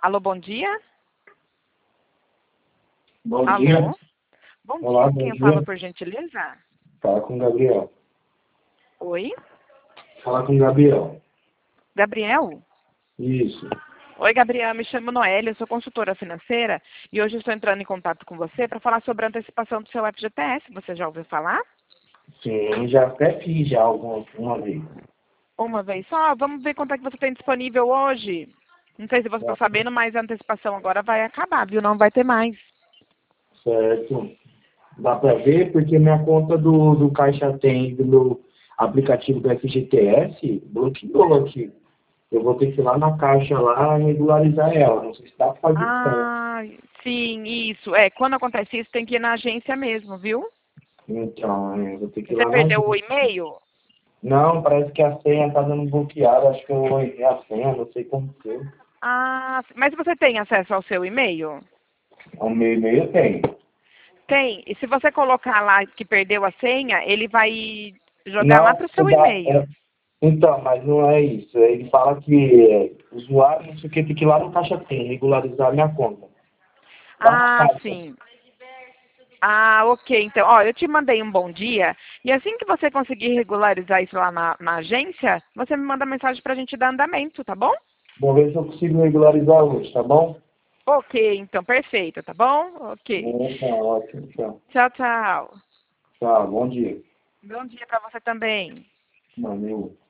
Alô, bom dia? Bom Alô? dia. Bom Olá, dia, bom quem fala dia. por gentileza? Fala com o Gabriel. Oi? Fala com o Gabriel. Gabriel? Isso. Oi, Gabriel, me chamo Noélia, eu sou consultora financeira e hoje estou entrando em contato com você para falar sobre a antecipação do seu FGTS. Você já ouviu falar? Sim, já até fiz já uma vez. Uma vez só? Vamos ver quanto é que você tem disponível hoje. Não sei se você está sabendo, mas a antecipação agora vai acabar, viu? Não vai ter mais. Certo. Dá para ver porque minha conta do Caixa Tem, do meu aplicativo do FGTS, bloqueou aqui. Eu vou ter que ir lá na Caixa lá e regularizar ela. Não sei se dá para fazer isso. Ah, sim, isso. É, quando acontece isso, tem que ir na agência mesmo, viu? Então, eu vou ter que ir Você lá na perdeu o agência. e-mail? Não, parece que a senha tá dando bloqueada. Acho que eu errei a senha, não sei como foi. Ah, mas você tem acesso ao seu e-mail? O meu e-mail eu tenho. Tem. E se você colocar lá que perdeu a senha, ele vai jogar lá Não, para o seu e-mail. então, mas não é isso. Ele fala que usuário, não sei o que, tem que ir lá no Caixa Tem, regularizar minha conta. Lá na Ah, Caixa. sim. Ah, ok. Então, ó, eu te mandei um bom dia. E assim que você conseguir regularizar isso lá na agência, você me manda mensagem para a gente dar andamento, tá bom? Vou ver se eu consigo regularizar hoje, tá bom? Ok, então, perfeito, tá bom? Ok. Tá ótimo, tchau. Tchau, tchau. Tchau, bom dia. Bom dia para você também. Valeu.